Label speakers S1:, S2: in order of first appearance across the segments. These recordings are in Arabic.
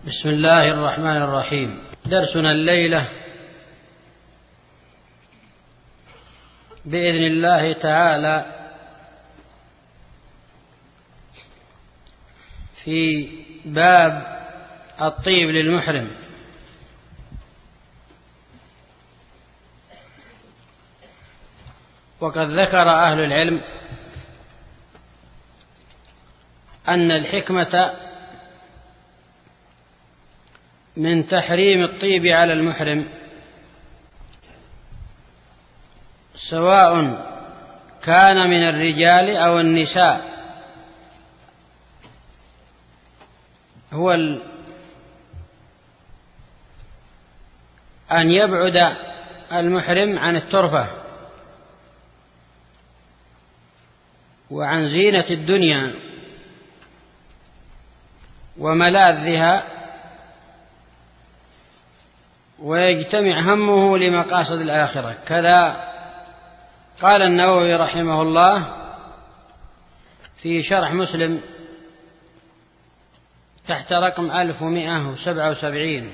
S1: بسم الله الرحمن الرحيم. درسنا الليلة بإذن الله تعالى في باب الطيب للمحرم. وقد ذكر أهل العلم أن الحكمة من تحريم الطيب على المحرم سواء كان من الرجال أو النساء هو أن يبعد المحرم عن الترفة وعن زينة الدنيا وملاذها، ويجتمع همه لمقاصد الآخرة. كذا قال النووي رحمه الله في شرح مسلم تحت رقم 1177: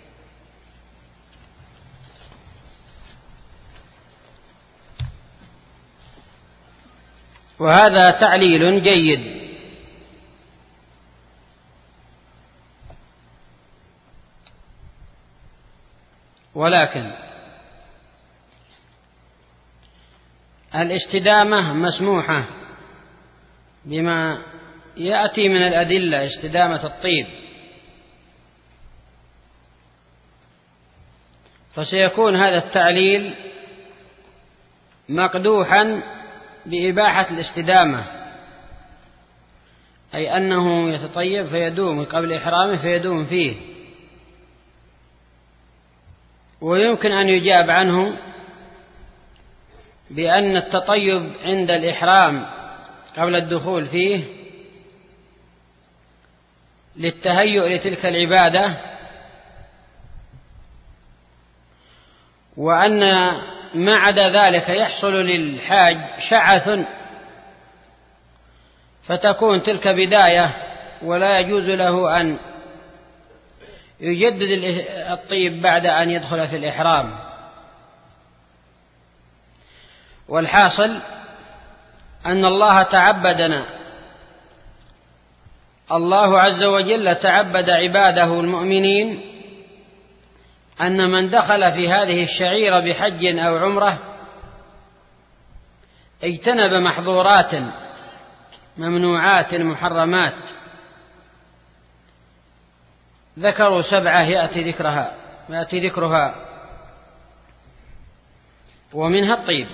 S1: وهذا تعليل جيد، ولكن الاستدامة مسموحة بما يأتي من الأدلة، استدامة الطيب، فسيكون هذا التعليل مقدوحا بإباحة الاستدامة، أي أنه يتطيب فيدوم قبل إحرامه فيدوم فيه. ويمكن أن يجاب عنه بأن التطيب عند الإحرام قبل الدخول فيه للتهيؤ لتلك العبادة، وأن ما عدا ذلك يحصل للحاج شعث فتكون تلك بداية، ولا يجوز له أن يجدد الطيب بعد أن يدخل في الإحرام. والحاصل أن الله عز وجل تعبد عباده المؤمنين أن من دخل في هذه الشعيرة بحج أو عمرة اجتنب محظورات ممنوعات محرمات، ذكروا 7 يأتي ذكرها ومنها الطيب،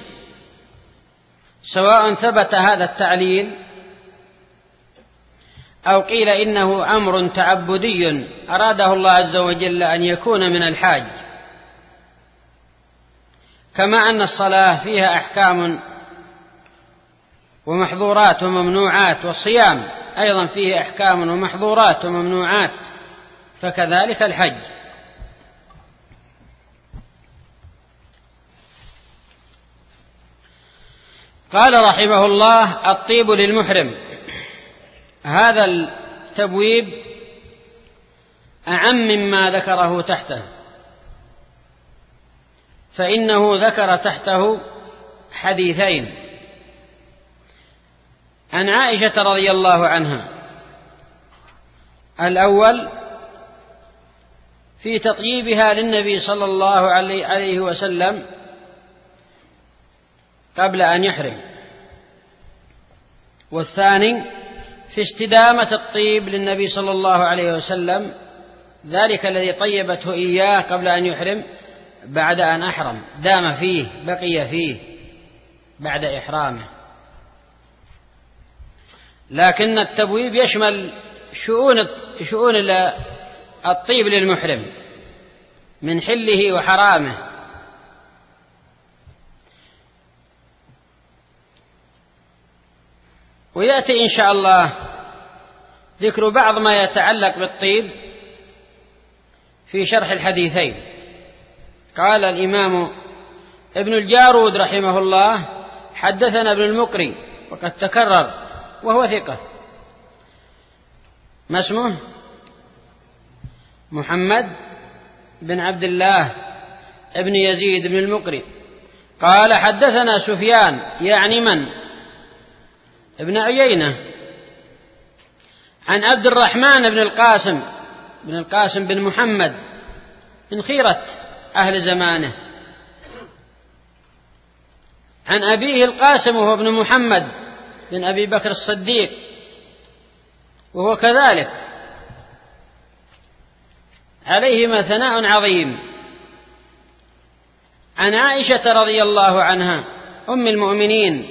S1: سواء ثبت هذا التعليل أو قيل إنه أمر تعبدي أراده الله عز وجل أن يكون من الحاج، كما أن الصلاة فيها أحكام ومحظورات وممنوعات، والصيام أيضا فيه أحكام ومحظورات وممنوعات، فكذلك الحج. قال رحمه الله: الطيب للمحرم. هذا التبويب أعم مما ذكره تحته، فإنه ذكر تحته حديثين عن عائشة رضي الله عنها: الأول في تطييبها للنبي صلى الله عليه وسلم قبل أن يحرم، والثاني في استدامة الطيب للنبي صلى الله عليه وسلم، ذلك الذي طيبته إياه قبل أن يحرم بعد أن أحرم، دام فيه بقي فيه بعد إحرامه. لكن التبويب يشمل شؤون الطيب للمحرم من حله وحرامه. ويأتي إن شاء الله ذكر بعض ما يتعلق بالطيب في شرح الحديثين. قال الإمام ابن الجارود رحمه الله: حدثنا ابن المقري، وقد تكرر وهو ثقة. ما اسمه؟ محمد بن عبد الله ابن يزيد بن المقري قال حدثنا سفيان يعني من؟ ابن عيينة عن عبد الرحمن بن القاسم بن محمد من خيرة أهل زمانه عن أبيه القاسم وهو ابن محمد بن أبي بكر الصديق وهو كذلك عليهما ثناء عظيم عن عائشة رضي الله عنها أم المؤمنين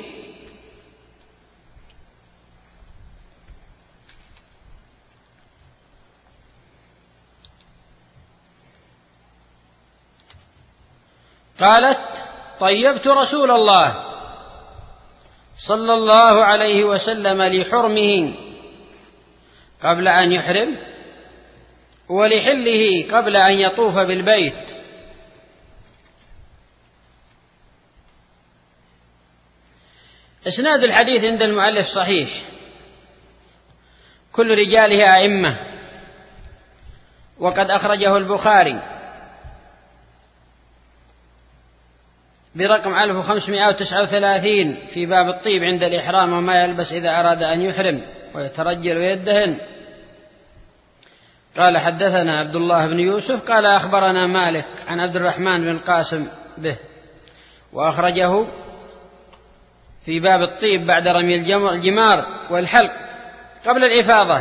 S1: قالت طيبت رسول الله صلى الله عليه وسلم لحرمه قبل أن يحرم ولحله قبل أن يطوف بالبيت. إسناد الحديث عند المؤلف صحيح، كل رجاله أئمة، وقد أخرجه البخاري برقم 1539 في باب الطيب عند الإحرام وما يلبس إذا أراد أن يحرم ويترجل ويدهن. قال حدثنا عبد الله بن يوسف قال أخبرنا مالك عن عبد الرحمن بن القاسم به، وأخرجه في باب الطيب بعد رمي الجمار والحلق قبل الإفاضة،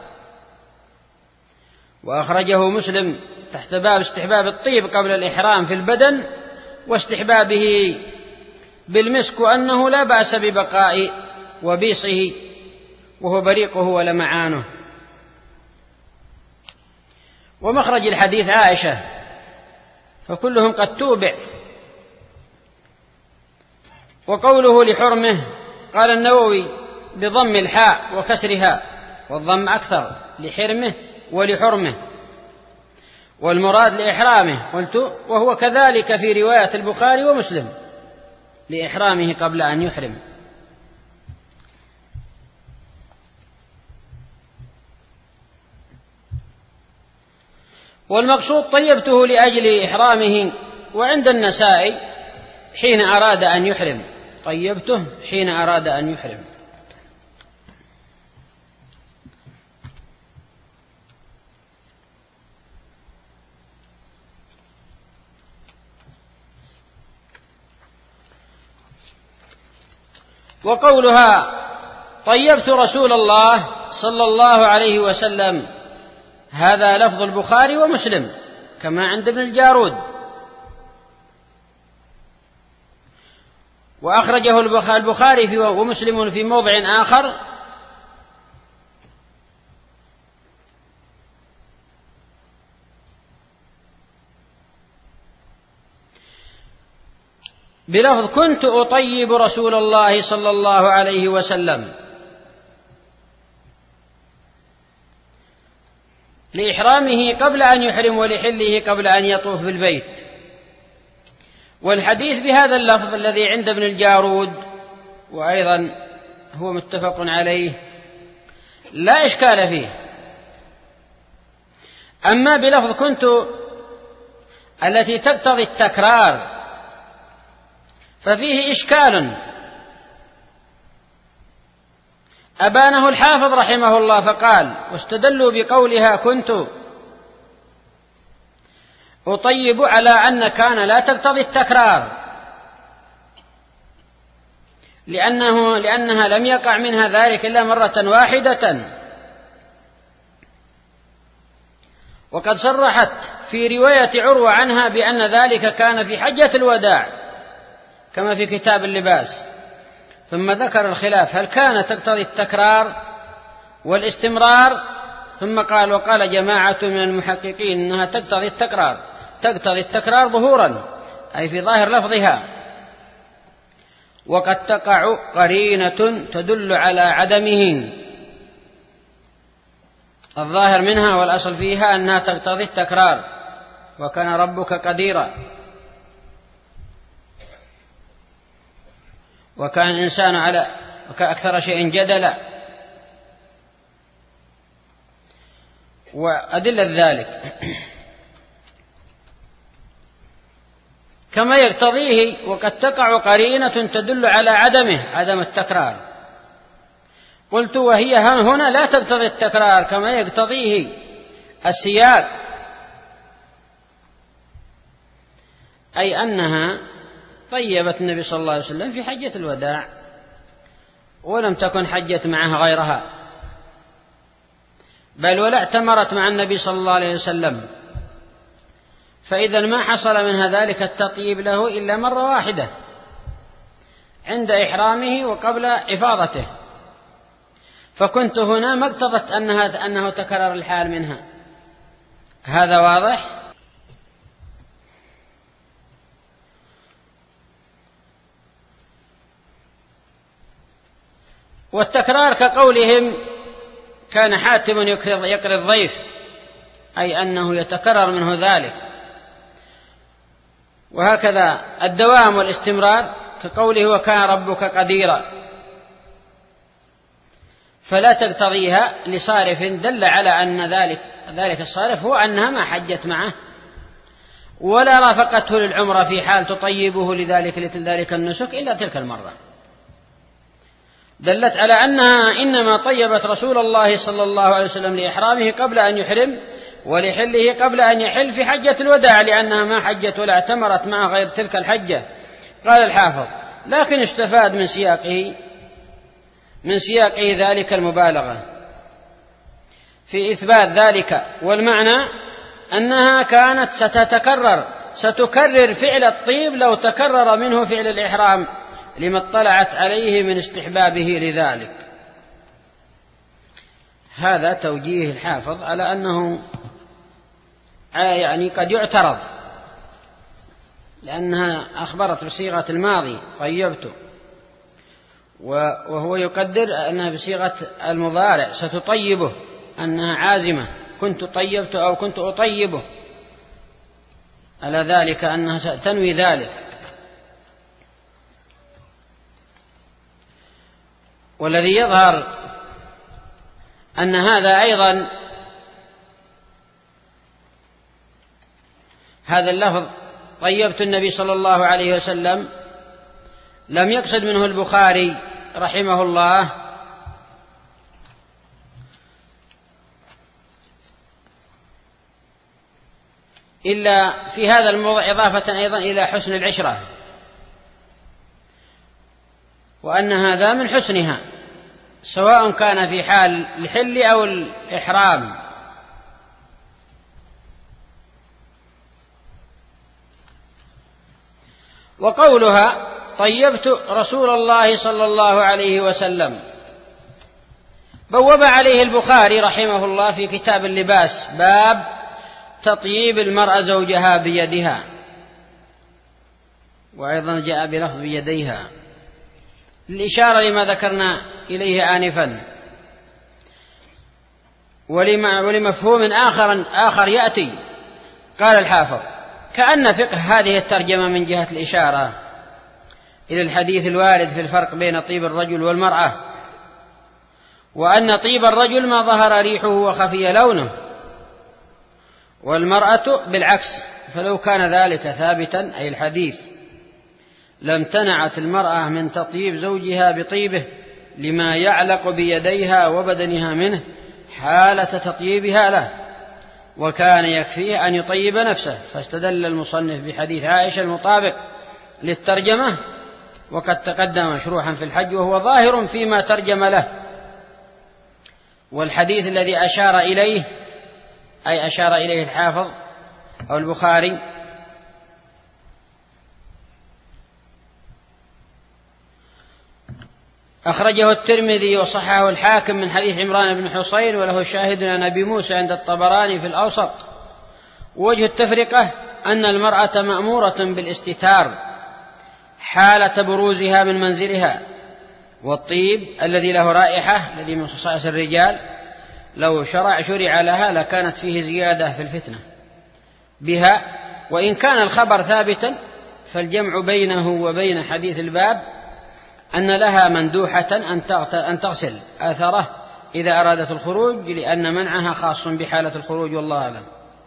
S1: وأخرجه مسلم تحت باب استحباب الطيب قبل الإحرام في البدن واستحبابه بالمسك، وأنه لا بأس ببقاء وبيصه وهو بريقه ولمعانه. ومخرج الحديث عائشة، فكلهم قد توبع. وقوله لحرمه قال النووي بضم الحاء وكسرها، والضم أكثر، لحرمه ولحرمه، والمراد لإحرامه قلت، وهو كذلك في رواية البخاري ومسلم لإحرامه قبل أن يحرم. والمقصود طيبته لأجل إحرامه، وعند النسائي حين أراد أن يحرم، طيبته حين أراد أن يحرم. وقولها طيبت رسول الله صلى الله عليه وسلم هذا لفظ البخاري ومسلم كما عند ابن الجارود، وأخرجه البخاري ومسلم في موضع آخر بلفظ كنت أطيب رسول الله صلى الله عليه وسلم لإحرامه قبل أن يحرم ولحله قبل أن يطوف بالبيت. والحديث بهذا اللفظ الذي عند ابن الجارود وأيضا هو متفق عليه لا إشكال فيه. أما بلفظ كنت التي تقتضي التكرار ففيه إشكال أبانه الحافظ رحمه الله فقال واستدلوا بقولها كنت أطيب على أن كان لا تقتضي التكرار لأنها لم يقع منها ذلك إلا مرة واحدة. وقد صرحت في رواية عروة عنها بأن ذلك كان في حجة الوداع كما في كتاب اللباس، ثم ذكر الخلاف هل كان تقتضي التكرار والاستمرار، ثم قال وقال جماعة من المحققين أنها تقتضي التكرار ظهورا أي في ظاهر لفظها، وقد تقع قرينة تدل على عدمه الظاهر منها، والأصل فيها أنها تقتضي التكرار وكان ربك قديرا، وكان الإنسان على أكثر شيء جدلا. وأدلة ذلك كما يقتضيه، وقد تقع قرينة تدل على عدم التكرار. قلت وهي هنا لا تقتضي التكرار كما يقتضيه السياق، أي أنها طيبت النبي صلى الله عليه وسلم في حجة الوداع، ولم تكن حجت معه غيرها، بل ولا اعتمرت مع النبي صلى الله عليه وسلم، فإذا ما حصل منها ذلك التطيب له إلا مرة واحدة عند إحرامه وقبل إفاضته، فكنت هنا ما اقتضت أنه تكرر الحال منها. هذا واضح؟ والتكرار كقولهم كان حاتم يقري الضيف، أي أنه يتكرر منه ذلك. وهكذا الدوام والاستمرار كقوله وكان ربك قديرا، فلا تقتضيها لصارف دل على أن ذلك الصارف هو أنها ما حجت معه ولا رافقته للعمرة في حال تطيبه لذلك النسك إلا تلك المرة، دلت على أنها إنما طيبت رسول الله صلى الله عليه وسلم لإحرامه قبل أن يحرم ولحله قبل أن يحل في حجة الوداع، لأنها ما حجت ولا اعتمرت معه غير تلك الحجة. قال الحافظ لكن استفاد من سياقه ذلك المبالغة في إثبات ذلك، والمعنى أنها كانت ستكرر فعل الطيب لو تكرر منه فعل الإحرام لما اطلعت عليه من استحبابه لذلك. هذا توجيه الحافظ على أنه يعني قد يعترض، لأنها أخبرت بصيغة الماضي طيبت، وهو يقدر أنها بصيغة المضارع ستطيبه، أنها عازمة كنت طيبت أو كنت أطيبه، على ذلك أنها تنوي ذلك. والذي يظهر أن هذا أيضا هذا اللفظ طيبت النبي صلى الله عليه وسلم لم يقصد منه البخاري رحمه الله إلا في هذا الموضع إضافة أيضا إلى حسن العشرة، وأن هذا من حسنها سواء كان في حال الحل أو الإحرام. وقولها طيبت رسول الله صلى الله عليه وسلم بوب عليه البخاري رحمه الله في كتاب اللباس باب تطيب المرأة زوجها بيدها، وأيضا جاء بلفظ بيديها للإشارة لما ذكرنا إليه آنفا، ولمفهوم آخر يأتي. قال الحافظ كأن فقه هذه الترجمة من جهة الإشارة إلى الحديث الوارد في الفرق بين طيب الرجل والمرأة، وأن طيب الرجل ما ظهر ريحه وخفي لونه، والمرأة بالعكس، فلو كان ذلك ثابتا أي الحديث لامتنعت المرأة من تطيب زوجها بطيبه لما يعلق بيديها وبدنها منه حالة تطيبها له، وكان يكفيه أن يطيب نفسه. فاستدل المصنف بحديث عائشة المطابق للترجمة، وقد تقدم مشروحا في الحج وهو ظاهر فيما ترجم له. والحديث الذي أشار إليه الحافظ أو البخاري أخرجه الترمذي وصححه الحاكم من حديث عمران بن حصين، وله شاهد عن أبي موسى عند الطبراني في الأوسط. وجه التفرقة أن المرأة مأمورة بالاستتار حالة بروزها من منزلها، والطيب الذي له رائحة الذي من خصائص الرجال لو شرع لها لكانت فيه زيادة في الفتنة بها. وإن كان الخبر ثابتا فالجمع بينه وبين حديث الباب أن لها مندوحة أن تغسل أثره إذا أرادت الخروج، لأن منعها خاص بحالة الخروج، والله أعلم.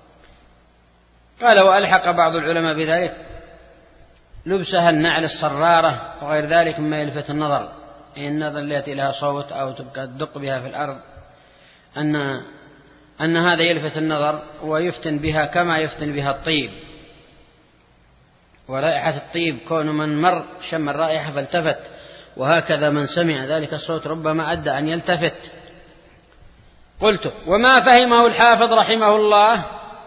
S1: قال: وألحق بعض العلماء بذلك لبسها النعل الصرارة وغير ذلك مما يلفت النظر، النظر التي لها صوت أو تبقى تدق بها في الأرض، أن هذا يلفت النظر ويفتن بها كما يفتن بها الطيب. ورائحة الطيب كون من مر شم الرائحة فالتفت، وهكذا من سمع ذلك الصوت ربما أدى أن يلتفت. قلت: وما فهمه الحافظ رحمه الله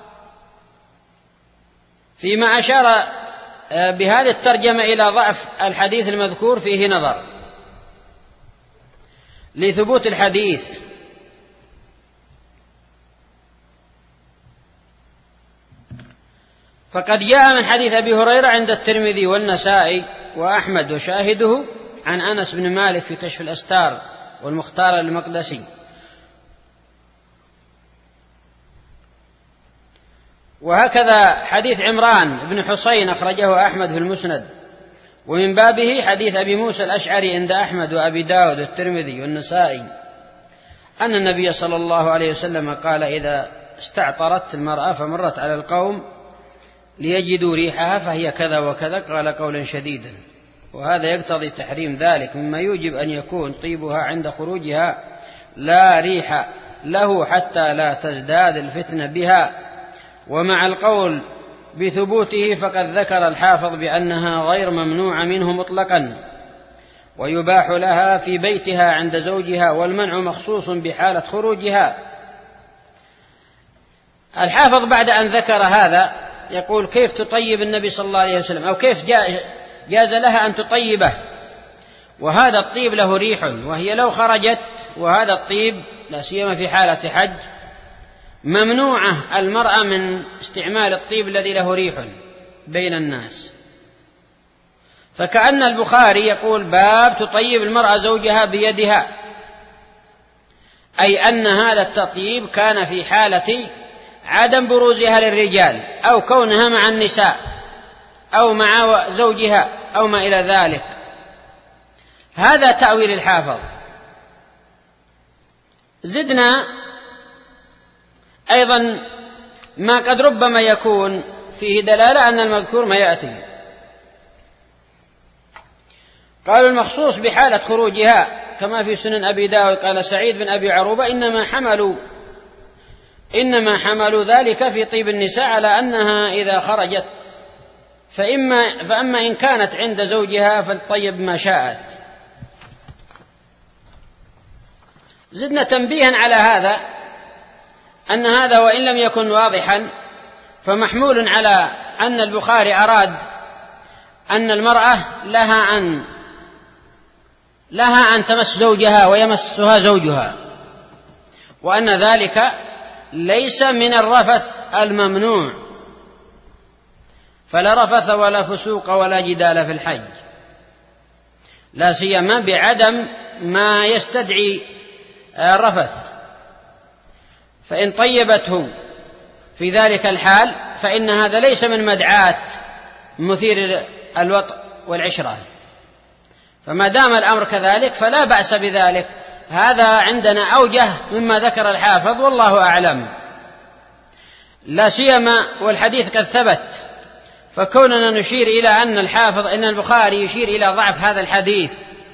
S1: فيما أشار بهذه الترجمة إلى ضعف الحديث المذكور فيه نظر. لثبوت الحديث فقد جاء من حديث أبي هريرة عند الترمذي والنسائي وأحمد وشاهده عن أنس بن مالك في كشف الأستار والمختار المقدسي، وهكذا حديث عمران بن حسين أخرجه أحمد في المسند. ومن بابه حديث أبي موسى الأشعري عند أحمد وأبي داود والترمذي والنسائي أن النبي صلى الله عليه وسلم قال: إذا استعطرت المرأة فمرت على القوم ليجدوا ريحها فهي كذا وكذا، قال قولا شديدا. وهذا يقتضي تحريم ذلك، مما يوجب أن يكون طيبها عند خروجها لا ريح له حتى لا تزداد الفتنة بها. ومع القول بثبوته فقد ذكر الحافظ بأنها غير ممنوعة منه مطلقا، ويباح لها في بيتها عند زوجها، والمنع مخصوص بحالة خروجها. الحافظ بعد أن ذكر هذا يقول: كيف تطيب النبي صلى الله عليه وسلم، أو كيف جاز لها أن تطيبه، وهذا الطيب له ريح، وهي لو خرجت وهذا الطيب لا سيما في حالة حج ممنوعة المرأة من استعمال الطيب الذي له ريح بين الناس. فكأن البخاري يقول: باب تطيب المرأة زوجها بيدها، أي أن هذا التطيب كان في حالة عدم بروزها للرجال، أو كونها مع النساء أو مع زوجها أو ما إلى ذلك. هذا تأويل الحافظ. زدنا أيضا ما قد ربما يكون فيه دلالة أن المذكور ما يأتي. قالوا: المخصوص بحالة خروجها كما في سنن أبي داود قال سعيد بن أبي عروبة: إنما حملوا ذلك في طيب النساء على أنها إذا خرجت فأما إن كانت عند زوجها فلتطيب ما شاءت. زدنا تنبيها على هذا أن هذا وإن لم يكن واضحا فمحمول على أن البخاري أراد أن المرأة لها أن تمس زوجها ويمسها زوجها، وأن ذلك ليس من الرفث الممنوع، فلا رفث ولا فسوق ولا جدال في الحج، لا سيما بعدم ما يستدعي الرفث. فإن طيبته في ذلك الحال فإن هذا ليس من مدعاة مثير الوطء والعشرة، فما دام الأمر كذلك فلا بأس بذلك. هذا عندنا أوجه مما ذكر الحافظ، والله أعلم، لا سيما والحديث قد ثبت. فكوننا نشير إلى أن البخاري يشير إلى ضعف هذا الحديث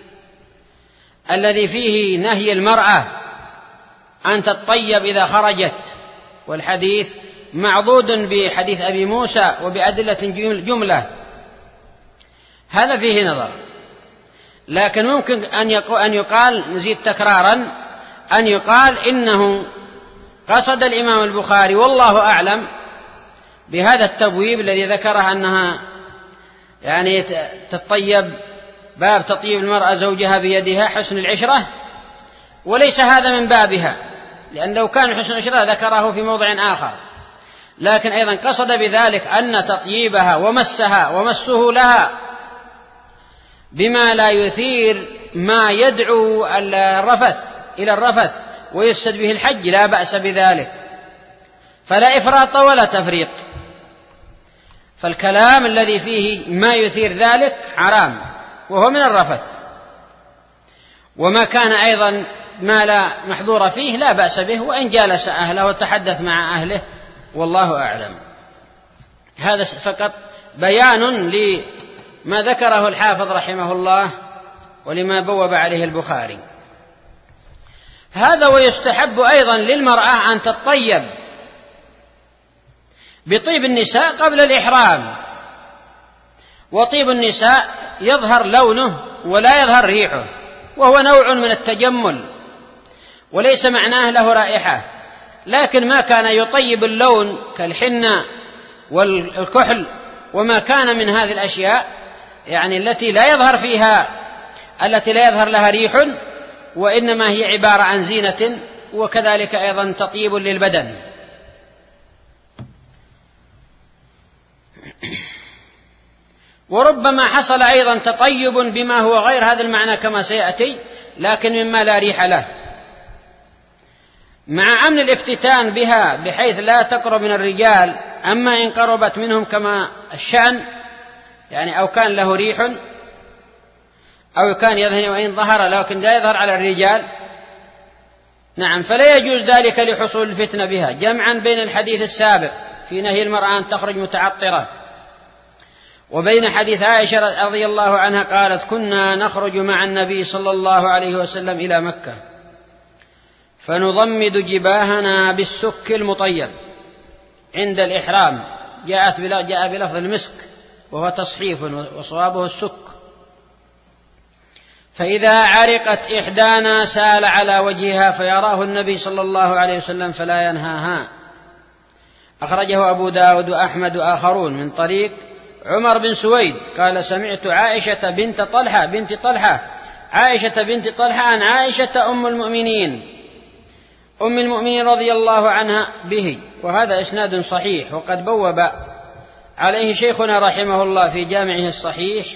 S1: الذي فيه نهي المرأة أن تطيب إذا خرجت، والحديث معضود بحديث أبي موسى وبأدلة جملة، هذا فيه نظر. لكن ممكن أن يقال، نزيد تكرارا، أن يقال إنه قصد الإمام البخاري والله أعلم بهذا التبويب الذي ذكره أنها يعني تطيب، باب تطيب المرأة زوجها بيدها حسن العشرة، وليس هذا من بابها، لأن لو كان حسن العشرة ذكره في موضع آخر. لكن أيضا قصد بذلك أن تطيبها ومسها ومسه لها بما لا يثير ما يدعو إلى الرفث ويفسد به الحج لا بأس بذلك، فلا إفراط ولا تفريط. فالكلام الذي فيه ما يثير ذلك حرام وهو من الرفث. وما كان أيضا ما لا محظور فيه لا بأس به، وإن جالس أهله وتحدث مع أهله والله أعلم. هذا فقط بيان لما ذكره الحافظ رحمه الله ولما بوب عليه البخاري. هذا ويستحب أيضا للمرأة أن تطيب بطيب النساء قبل الإحرام، وطيب النساء يظهر لونه ولا يظهر ريحه، وهو نوع من التجمل وليس معناه له رائحة، لكن ما كان يطيب اللون كالحنة والكحل وما كان من هذه الأشياء يعني التي لا يظهر لها ريح وإنما هي عبارة عن زينة، وكذلك أيضا تطيب للبدن. وربما حصل أيضا تطيب بما هو غير هذا المعنى كما سيأتي، لكن مما لا ريح له، مع أمن الافتتان بها بحيث لا تقرب من الرجال، أما إن قربت منهم كما الشأن يعني أو كان له ريح أو كان يظهر وإن ظهر لكن لا يظهر على الرجال، نعم، فلا يجوز ذلك لحصول الفتنة بها، جمعا بين الحديث السابق في نهي المرأة أن تخرج متعطرة وبين حديث عائشة رضي الله عنها قالت كنا نخرج مع النبي صلى الله عليه وسلم إلى مكة فنضمد جباهنا بالسك المطيب عند الإحرام، جاء بلفظ المسك وهو تصحيف وصوابه السك، فإذا عرقت إحدانا سال على وجهها فيراه النبي صلى الله عليه وسلم فلا ينهاها. أخرجه أبو داود وأحمد وآخرون من طريق عمر بن سويد قال سمعت عائشة بنت طلحة عن عائشة أم المؤمنين رضي الله عنها به، وهذا إسناد صحيح، وقد بوب عليه شيخنا رحمه الله في جامعه الصحيح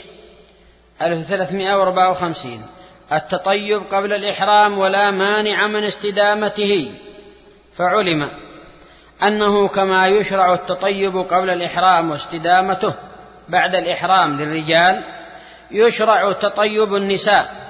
S1: 1354 التطيب قبل الإحرام ولا مانع من استدامته، فعلم أنه كما يشرع التطيب قبل الإحرام واستدامته بعد الإحرام للرجال يشرع تطيب النساء،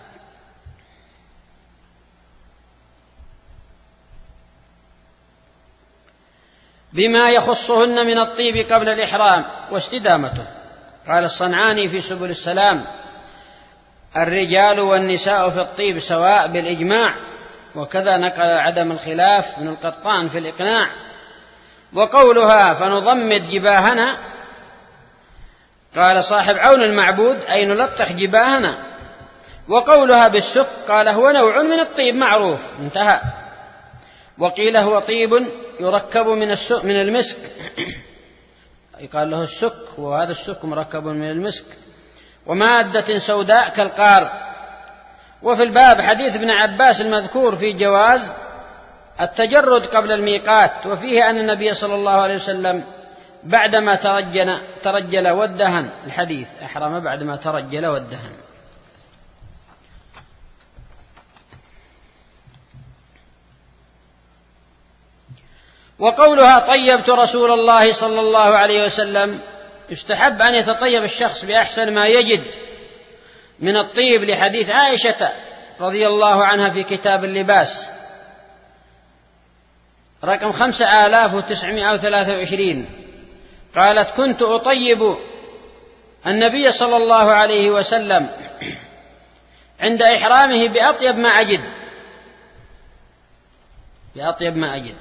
S1: بما يخصهن من الطيب قبل الإحرام واستدامته. قال الصنعاني في سبل السلام الرجال والنساء في الطيب سواء بالإجماع، وكذا نقل عدم الخلاف من القطان في الإقناع. وقولها فنضمد جباهنا قال صاحب عون المعبود أي نلطخ جباهنا، وقولها بالسك قال هو نوع من الطيب معروف انتهى، وقيل هو طيب يركب من المسك قال له السك، وهذا السك مركب من المسك ومادة سوداء كالقار. وفي الباب حديث ابن عباس المذكور في جواز التجرد قبل الميقات، وفيه أن النبي صلى الله عليه وسلم بعدما ترجل والدهن، الحديث أحرم بعدما ترجل والدهن. وقولها طيبت رسول الله صلى الله عليه وسلم يستحب أن يتطيب الشخص بأحسن ما يجد من الطيب لحديث عائشة رضي الله عنها في كتاب اللباس رقم 5923 قالت كنت أطيب النبي صلى الله عليه وسلم عند إحرامه بأطيب ما أجد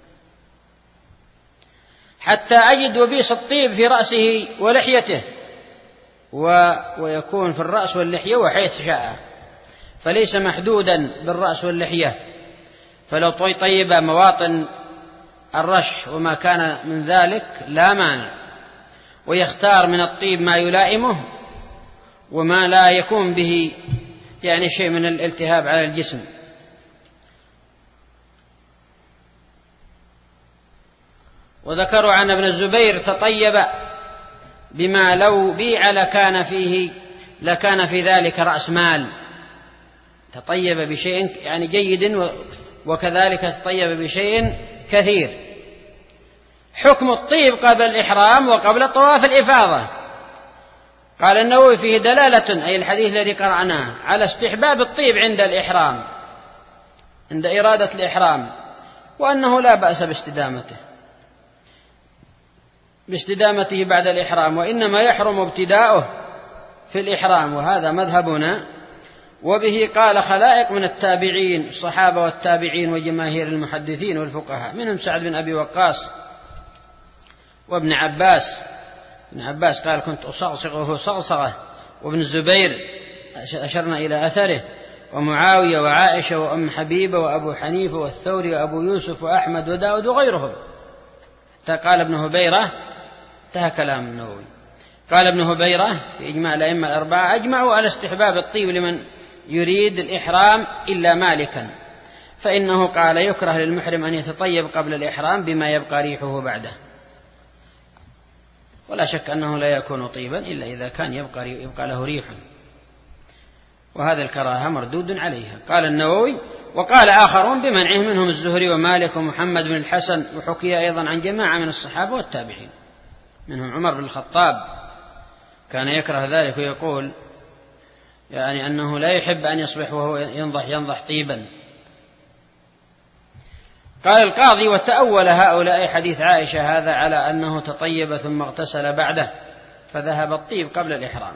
S1: حتى أجد وبيص الطيب في رأسه ولحيته، ويكون في الرأس واللحية وحيث شاء، فليس محدودا بالرأس واللحية، فلو طيب مواطن الرشح وما كان من ذلك لا مانع، ويختار من الطيب ما يلائمه وما لا يكون به يعني شيء من الالتهاب على الجسم. وذكروا عن ابن الزبير تطيب بما لو بيع لكان في ذلك رأس مال، تطيب بشيء يعني جيد وكذلك تطيب بشيء كثير. حكم الطيب قبل الإحرام وقبل طواف الإفاضة. قال النووي فيه دلالة أي الحديث الذي قرأناه على استحباب الطيب عند الإحرام، عند إرادة الإحرام، وأنه لا بأس باستدامته بعد الإحرام، وإنما يحرم ابتداؤه في الإحرام، وهذا مذهبنا. وبه قال خلائق من التابعين، الصحابة والتابعين وجماهير المحدثين والفقهاء، منهم سعد بن أبي وقاص وابن عباس. ابن عباس قال كنت أصغصغه صغصغة، وابن الزبير أشرنا إلى أثره، ومعاوية وعائشة وأم حبيبة وأبو حنيفة والثوري وأبو يوسف وأحمد وداود وغيرهم. حتى قال ابن هبيرة، انتهى كلام النووي، قال ابن هبيرة في إجماع الأئمة الأربعة أجمعوا على استحباب الطيب لمن يريد الإحرام إلا مالكا، فإنه قال يكره للمحرم أن يتطيب قبل الإحرام بما يبقى ريحه بعده، ولا شك أنه لا يكون طيبا إلا إذا كان يبقى له ريح، وهذا الكراهة مردود عليها. قال النووي وقال آخرون بمنعه، منهم الزهري ومالك ومحمد بن الحسن، وحكي أيضا عن جماعة من الصحابة والتابعين، منهم عمر بن الخطاب كان يكره ذلك، ويقول يعني أنه لا يحب أن يصبح وهو ينضح طيبا. قال القاضي وتأول هؤلاء حديث عائشة هذا على أنه تطيب ثم اغتسل بعده، فذهب الطيب قبل الإحرام،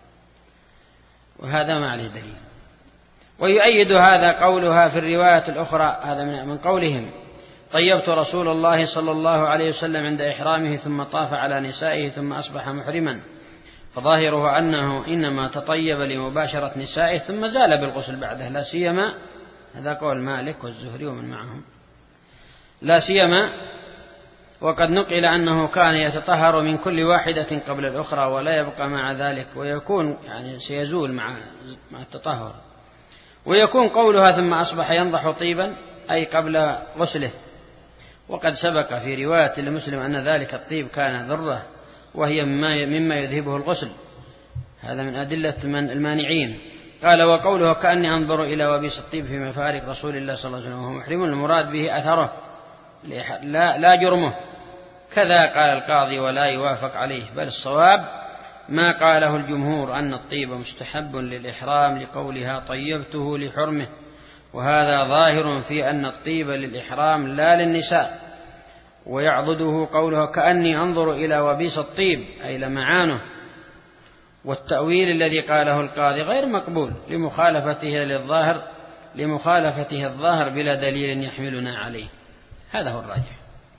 S1: وهذا ما عليه دليل. ويؤيد هذا قولها في الرواية الأخرى، هذا من قولهم طيبت رسول الله صلى الله عليه وسلم عند إحرامه ثم طاف على نسائه ثم أصبح محرما، فظاهره أنه إنما تطيب لمباشرة نسائه ثم زال بالغسل بعده، لا سيما هذا قول مالك والزهري ومن معهم، لا سيما وقد نقل أنه كان يتطهر من كل واحدة قبل الأخرى ولا يبقى مع ذلك، ويكون يعني سيزول مع التطهر. ويكون قولها ثم أصبح ينضح طيبا أي قبل غسله، وقد سبق في رواية لمسلم أن ذلك الطيب كان ذرة، وهي مما يذهبه الغسل، هذا من أدلة المانعين. قال وقوله كأني أنظر إلى وبيس الطيب في مفارق رسول الله صلى الله عليه وسلم وهو محرم، المراد به أثره لا جرمه، كذا قال القاضي ولا يوافق عليه، بل الصواب ما قاله الجمهور أن الطيب مستحب للإحرام لقولها طيبته لحرمه، وهذا ظاهر في أن الطيب للإحرام لا للنساء. ويعضده قوله كأني أنظر إلى وبيس الطيب أي لمعانه، والتأويل الذي قاله القاضي غير مقبول لمخالفته الظاهر بلا دليل يحملنا عليه. هذا هو الراجح،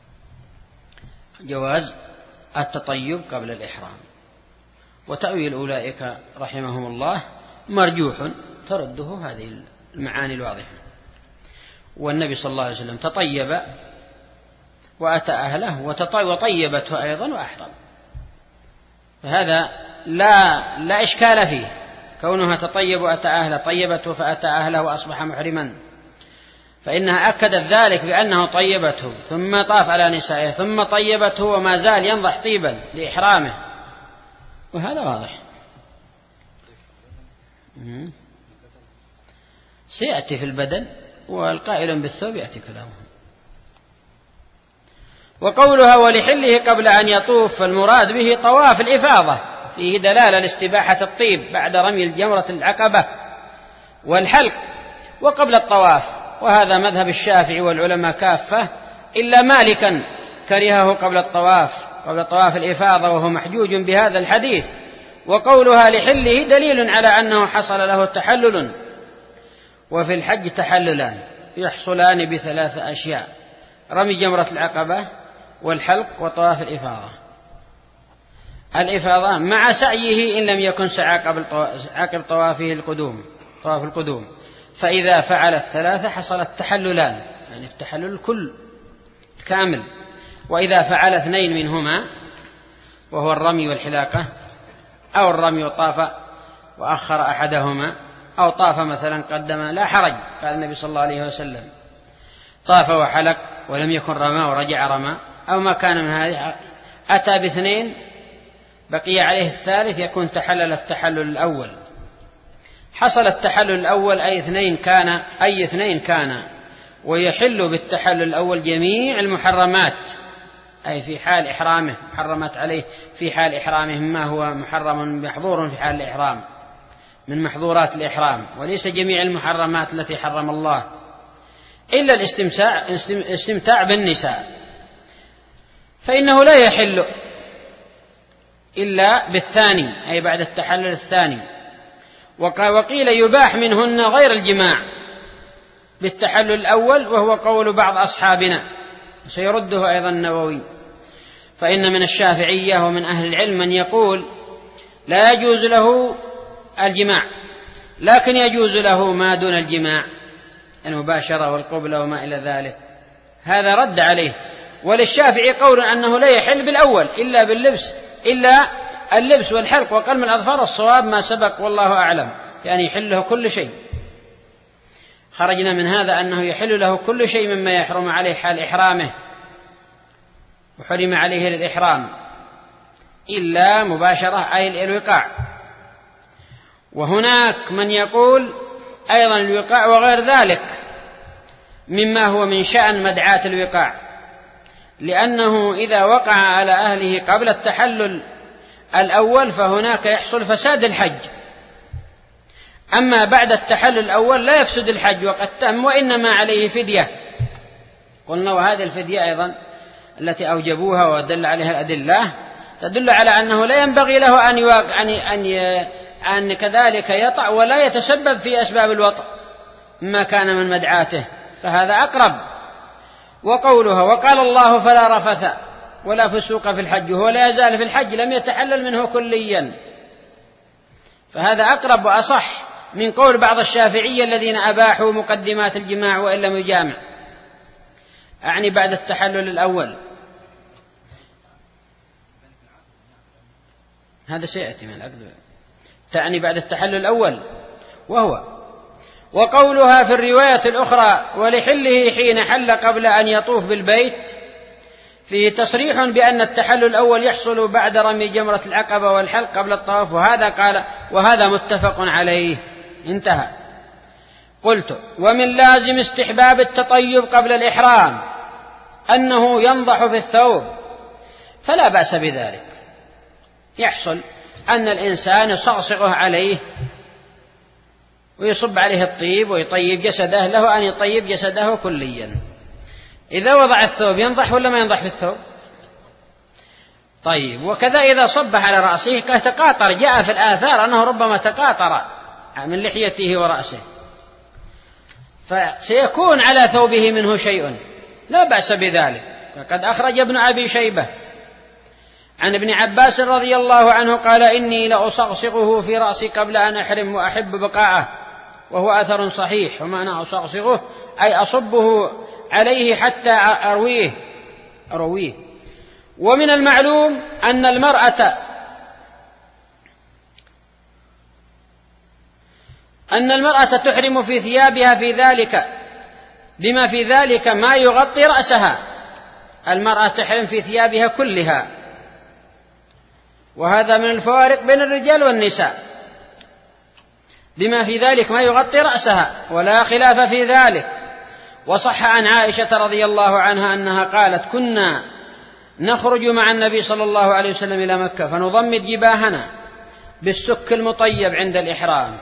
S1: جواز التطيب قبل الإحرام. وتأويل أولئك رحمهم الله مرجوح ترده هذه المعاني الواضحة. والنبي صلى الله عليه وسلم تطيب وأتى أهله وطيبته أيضا وأحرم، فهذا لا إشكال فيه، كونها تطيب وأتى أهله، طيبته فأتى أهله وأصبح محرما، فإنها أكدت ذلك بأنه طيبته ثم طاف على نسائه ثم طيبته وما زال ينضح طيبا لإحرامه، وهذا واضح. سيأتي في البدن، والقائل بالثوب يأتي كلامه. وقولها ولحله قبل أن يطوف، فالمراد به طواف الإفاضة، فيه دلالة لاستباحة الطيب بعد رمي الجمرة العقبة والحلق وقبل الطواف، وهذا مذهب الشافعي والعلماء كافة إلا مالكا كرهه قبل طواف الإفاضة، وهو محجوج بهذا الحديث. وقولها لحله دليل على أنه حصل له تحلل، وفي الحج تحللان يحصلان بثلاث أشياء: رمي جمرة العقبة والحلق وطواف الإفاضة مع سعيه إن لم يكن سعى عقب طوافه طواف القدوم، فإذا فعل الثلاثة حصل التحللان، يعني التحلل كل كامل. وإذا فعل اثنين منهما وهو الرمي والحلاقة، أو الرمي وطاف وأخر أحدهما، أو طاف مثلا قدم، لا حرج. قال النبي صلى الله عليه وسلم طاف وحلق ولم يكن رمى ورجع رمى، أو ما كان من هذه، أتى باثنين بقي عليه الثالث، يكون تحلل التحلل الأول. حصل التحلل الأول أي اثنين كان، ويحل بالتحلل الأول جميع المحرمات، أي في حال إحرامه محرمات عليه في حال إحرامه ما هو محرم محظور في حال الإحرام من محظورات الإحرام، وليس جميع المحرمات التي حرم الله. إلا الاستمتاع بالنساء، فإنه لا يحل إلا بالثاني، أي بعد التحلل الثاني. وقيل يباح منهن غير الجماع بالتحلل الأول، وهو قول بعض أصحابنا، سيرده أيضا النووي. فإن من الشافعية ومن أهل العلم من يقول لا يجوز له الجماع، لكن يجوز له ما دون الجماع، المباشرة والقبلة وما إلى ذلك. هذا رد عليه. وللشافعي قول أنه لا يحل بالأول إلا اللبس والحلق وقلم الأظفار. الصواب ما سبق والله أعلم، يعني يحله كل شيء. خرجنا من هذا أنه يحل له كل شيء مما يحرم عليه حال إحرامه، وحرم عليه للإحرام إلا مباشرة أي الوقاع. وهناك من يقول أيضا الوقاع وغير ذلك مما هو من شأن مدعاة الوقاع، لأنه إذا وقع على أهله قبل التحلل الأول فهناك يحصل فساد الحج، أما بعد التحلل الأول لا يفسد الحج وقد تم، وإنما عليه فدية. قلنا وهذه الفدية أيضا التي أوجبوها ودل عليها الأدلة تدل على أنه لا ينبغي له أن كذلك يطع ولا يتسبب في أسباب الوطء ما كان من مدعاته، فهذا أقرب. وقولها وقال الله فلا رفث ولا فسوق في الحج، وهو لا يزال في الحج لم يتحلل منه كليا، فهذا أقرب وأصح من قول بعض الشافعية الذين أباحوا مقدمات الجماع وإن لم يجامع، أعني بعد التحلل الأول. هذا سيأتي من العقد، تعني بعد التحلل الأول. وقولها في الرواية الأخرى ولحله حين حل قبل أن يطوف بالبيت فيه تصريح بأن التحلل الأول يحصل بعد رمي جمرة العقبة والحلق قبل الطواف، وهذا متفق عليه. انتهى. قلت ومن لازم استحباب التطيب قبل الإحرام أنه ينضح في الثوب، فلا بأس بذلك. يحصل أن الإنسان يصغصغه عليه ويصب عليه الطيب ويطيب جسده، له أن يطيب جسده كليا. إذا وضع الثوب ينضح ولا ما ينضح في الثوب؟ طيب. وكذا إذا صب على رأسه كتقاطر، جاء في الآثار أنه ربما تقاطر من لحيته ورأسه، فسيكون على ثوبه منه شيء، لا بأس بذلك. وقد أخرج ابن أبي شيبة عن ابن عباس رضي الله عنه قال إني لأصغصغه في رأسي قبل أن أحرم وأحب بقاعه، وهو أثر صحيح. ومعنى أصغصغه أي أصبه عليه حتى أرويه. ومن المعلوم أن المرأة تحرم في ثيابها في ذلك بما في ذلك ما يغطي رأسها. المرأة تحرم في ثيابها كلها، وهذا من الفوارق بين الرجال والنساء، بما في ذلك ما يغطي رأسها، ولا خلاف في ذلك. وصح عن عائشة رضي الله عنها أنها قالت كنا نخرج مع النبي صلى الله عليه وسلم إلى مكة فنضمد جباهنا بالسك المطيب عند الإحرام،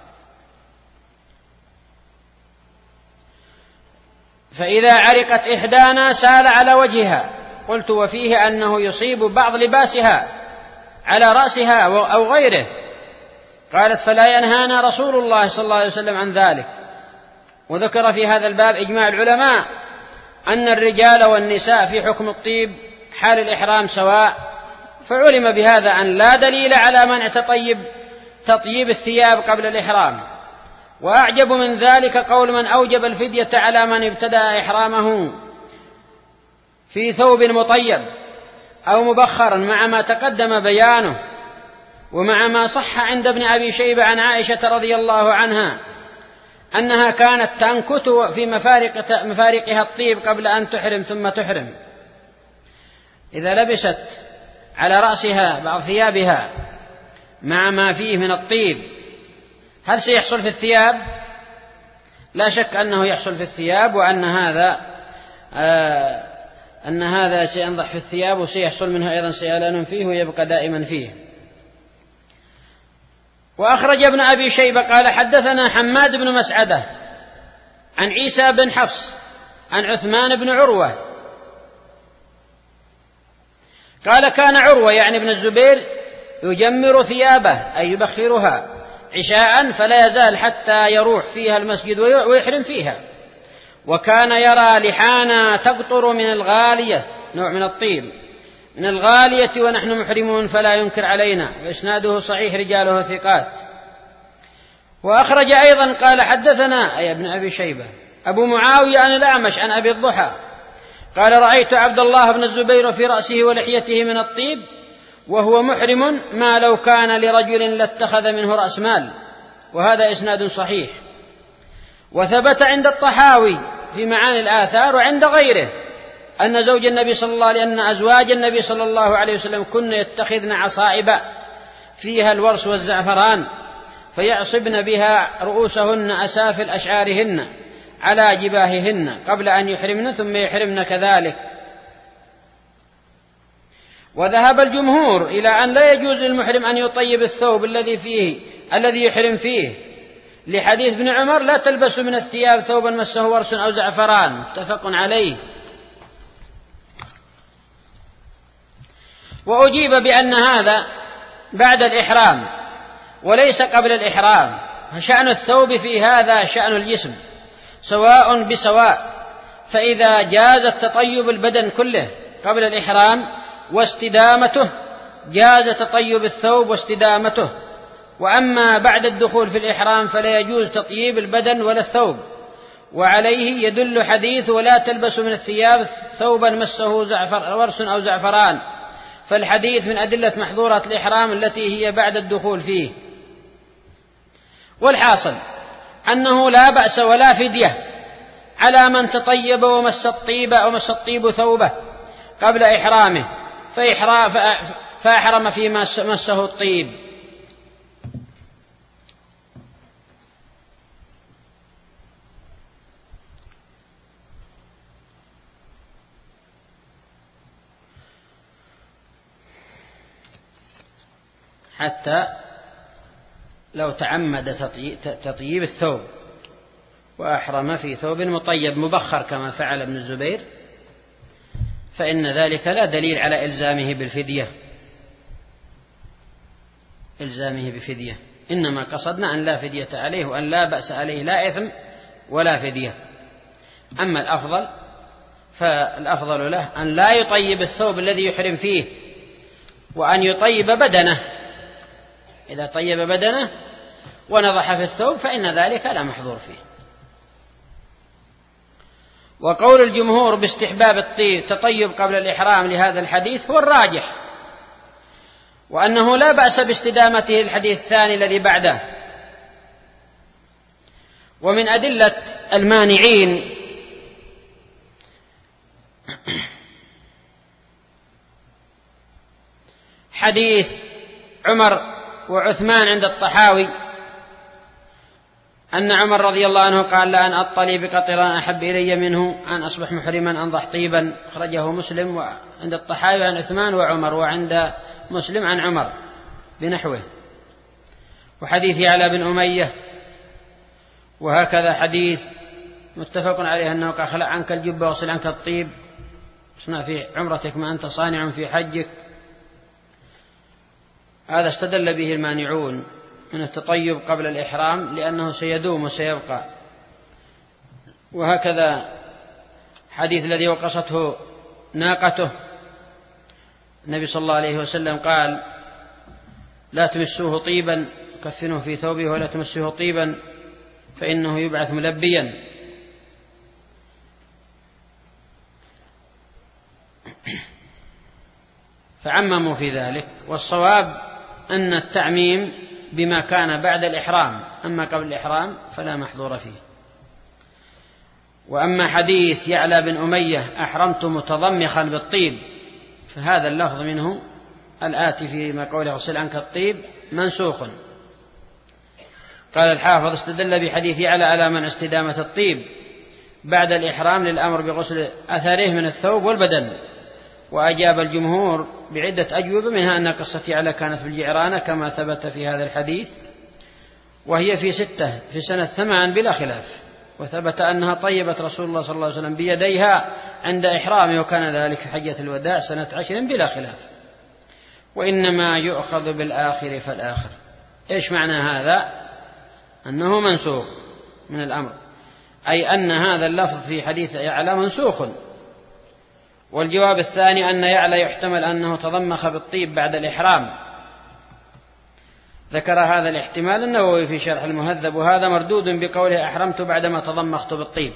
S1: فإذا عرقت إحدانا سال على وجهها. قلت وفيه أنه يصيب بعض لباسها على رأسها أو غيره. قالت فلا ينهانا رسول الله صلى الله عليه وسلم عن ذلك. وذكر في هذا الباب إجماع العلماء أن الرجال والنساء في حكم الطيب حال الإحرام سواء، فعلم بهذا أن لا دليل على منع تطيب الثياب قبل الإحرام. وأعجب من ذلك قول من أوجب الفدية على من ابتدأ إحرامه في ثوب مطيب أو مبخر، مع ما تقدم بيانه ومع ما صح عند ابن أبي شيبة عن عائشة رضي الله عنها أنها كانت تنكت في مفارقها الطيب قبل أن تحرم ثم تحرم. إذا لبست على رأسها بعض ثيابها مع ما فيه من الطيب، هل سيحصل في الثياب؟ لا شك أنه يحصل في الثياب، وأن هذا سينضح في الثياب وسيحصل منه أيضا سيلان فيه ويبقى دائما فيه. وأخرج ابن أبي شيبة قال حدثنا حماد بن مسعدة عن عيسى بن حفص عن عثمان بن عروة قال كان عروة يعني ابن الزبير يجمر ثيابه أي يبخرها عشاء فلا يزال حتى يروح فيها المسجد ويحرم فيها، وكان يرى لحانا تقطر من الغالية، نوع من الطيب من الغالية ونحن محرمون فلا ينكر علينا، وإسناده صحيح رجاله ثقات. وأخرج أيضا قال حدثنا أي ابن أبي شيبة أبو معاوية عن الأعمش عن أبي الضحى قال رأيت عبد الله بن الزبير في رأسه ولحيته من الطيب وهو محرم ما لو كان لرجل لاتخذ منه رأس مال، وهذا إسناد صحيح. وثبت عند الطحاوي في معاني الآثار وعند غيره أن أزواج النبي صلى الله عليه وسلم كن يتخذن عصائب فيها الورس والزعفران فيعصبن بها رؤوسهن أسافل أشعارهن على جباههن قبل أن يحرمن ثم يحرمن كذلك. وذهب الجمهور إلى أن لا يجوز للمحرم أن يطيب الثوب الذي يحرم فيه لحديث ابن عمر لا تلبس من الثياب ثوبا مسه ورس أو زعفران، متفق عليه. وأجيب بأن هذا بعد الإحرام وليس قبل الإحرام، فشأن الثوب في هذا شأن الجسم سواء بسواء، فإذا جاز التطيب البدن كله قبل الإحرام واستدامته جاز تطيب الثوب واستدامته، وأما بعد الدخول في الإحرام فلا يجوز تطيب البدن ولا الثوب. وعليه يدل حديث ولا تلبس من الثياب ثوبا مسه ورس أو زعفران، فالحديث من أدلة محظورات الإحرام التي هي بعد الدخول فيه. والحاصل أنه لا بأس ولا فدية على من تطيب ومس الطيب ثوبه قبل إحرامه فأحرم فيما مسه الطيب. حتى لو تعمد تطييب الثوب وأحرم في ثوب مطيب مبخر كما فعل ابن الزبير فإن ذلك لا دليل على إلزامه بفدية، إنما قصدنا أن لا فدية عليه وأن لا بأس عليه لا إثم ولا فدية. أما فالأفضل له أن لا يطيب الثوب الذي يحرم فيه وأن يطيب بدنه، إذا طيب بدنه ونضح في الثوب فإن ذلك لا محظور فيه. وقول الجمهور باستحباب التطيب قبل الإحرام لهذا الحديث هو الراجح، وأنه لا بأس باستدامته الحديث الثاني الذي بعده. ومن أدلة المانعين حديث عمر وعثمان عند الطحاوي أن عمر رضي الله عنه قال لأن أطلي بقطران أحب إلي منه أن أصبح محرما أنضح طيبا، أخرجه مسلم وعند الطحاوي عن عثمان وعمر، وعند مسلم عن عمر بنحوه. وحديث يعلى بن أمية وهكذا حديث متفق عليه أنه قال خلع عنك الجبة وصل عنك الطيب اصنع في عمرتك ما أنت صانع في حجك. هذا استدل به المانعون من التطيب قبل الإحرام لأنه سيدوم وسيبقى. وهكذا حديث الذي وقصته ناقته النبي صلى الله عليه وسلم قال لا تمسوه طيبا كفنوه في ثوبه ولا تمسوه طيبا فإنه يبعث ملبيا. فعمموا في ذلك، والصواب أن التعميم بما كان بعد الإحرام، أما قبل الإحرام فلا محظور فيه. وأما حديث يعلى بن أمية أحرمت متضمخا بالطيب فهذا اللفظ منه الآتي فيما قوله غسل عنك الطيب منسوخ. قال الحافظ استدل بحديث يعلى على من استدامة الطيب بعد الإحرام للأمر بغسل أثره من الثوب والبدن. وأجاب الجمهور بعدة أجوبة منها أن قصة يعلى كانت بالجعرانة كما ثبت في هذا الحديث، وهي في 6 في سنة 8 بلا خلاف، وثبت أنها طيبت رسول الله صلى الله عليه وسلم بيديها عند إحرامه، وكان ذلك في حجة الوداع سنة 10 بلا خلاف. وإنما يؤخذ بالآخر فالآخر. إيش معنى هذا؟ أنه منسوخ من الأمر، أي أن هذا اللفظ في حديث يعلى منسوخ. والجواب الثاني أن يعلى يحتمل أنه تضمخ بالطيب بعد الإحرام، ذكر هذا الاحتمال النووي في شرح المهذب، وهذا مردود بقوله أحرمت بعدما تضمخت بالطيب،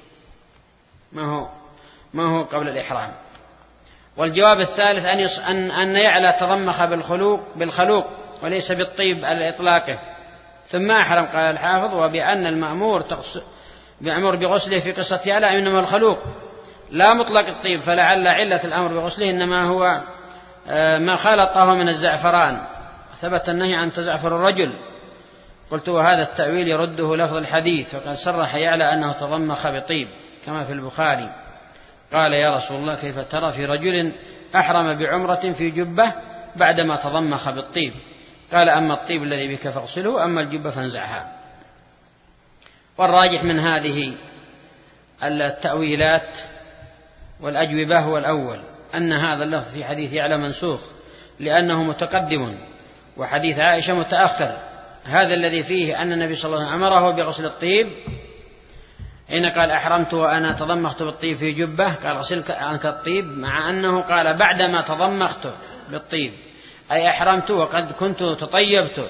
S1: ما هو قبل الإحرام. والجواب الثالث أن يعلى تضمخ بالخلوق وليس بالطيب على إطلاقه ثم أحرم. قال الحافظ: وبأن المأمور بغسله في قصة يعلى إنما الخلوق لا مطلق الطيب، فلعل علة الأمر بغسله إنما هو ما خلطه من الزعفران، ثبت النهي عن تزعفر الرجل. قلت: وهذا التأويل يرده لفظ الحديث، وقد صرح يعلى أنه تضمخ بطيب كما في البخاري. قال: يا رسول الله، كيف ترى في رجل أحرم بعمرة في جبة بعدما تضمخ بالطيب؟ قال: أما الطيب الذي بك فاغسله، أما الجبة فانزعها. والراجح من هذه التأويلات والأجوبة هو الأول، أن هذا اللفظ في حديث يعلى منسوخ لأنه متقدم، وحديث عائشة متأخر. هذا الذي فيه أن النبي صلى الله عليه وسلم أمره بغسل الطيب حين قال: أحرمت وأنا تضمخت بالطيب في جبة، قال: غسلك عنك الطيب، مع أنه قال بعدما تضمخت بالطيب، أي أحرمت وقد كنت تطيبت.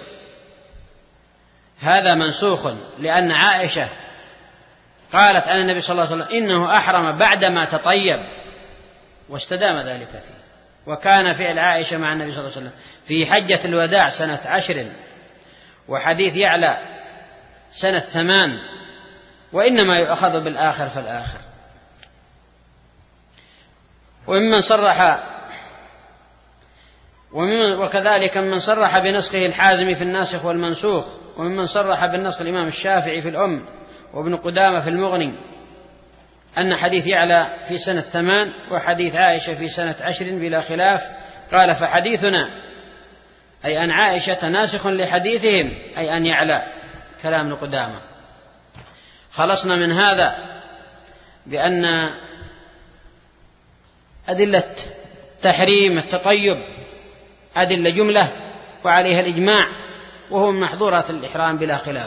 S1: هذا منسوخ، لأن عائشة قالت عن النبي صلى الله عليه وسلم إنه أحرم بعدما تطيب، واستدام ذلك فيه. وكان فعل عائشة مع النبي صلى الله عليه وسلم في حجة الوداع سنة 10، وحديث يعلى سنة 8، وإنما يؤخذ بالآخر فالآخر. وكذلك من صرح بنسخه الحازم في الناسخ والمنسوخ، وممن صرح بالنسخ الإمام الشافعي في الأم وابن قدامة في المغني، أن حديث يعلى في سنة 8 وحديث عائشة في سنة 10 بلا خلاف. قال: فحديثنا أي أن عائشة ناسخ لحديثهم، أي أن يعلى. كلام ابن قدامة. خلصنا من هذا بأن أدلة تحريم التطيب أدلة جملة وعليها الإجماع، وهو من محظورات الإحرام بلا خلاف،